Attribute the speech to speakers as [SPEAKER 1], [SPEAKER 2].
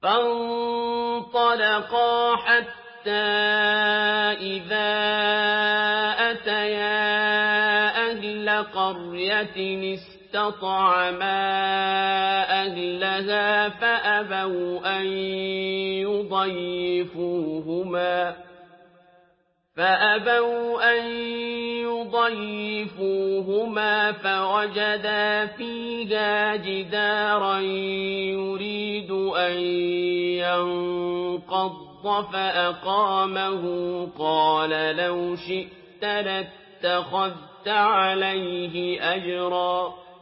[SPEAKER 1] فانطلقا حتى إذا أتيا أهل قرية استطعما أهلها فأبوا أن يضيفوهما فوجدا فيها جدارا يريد أن ينقض فأقامه قال لو شئت لاتخذت عليه أجرا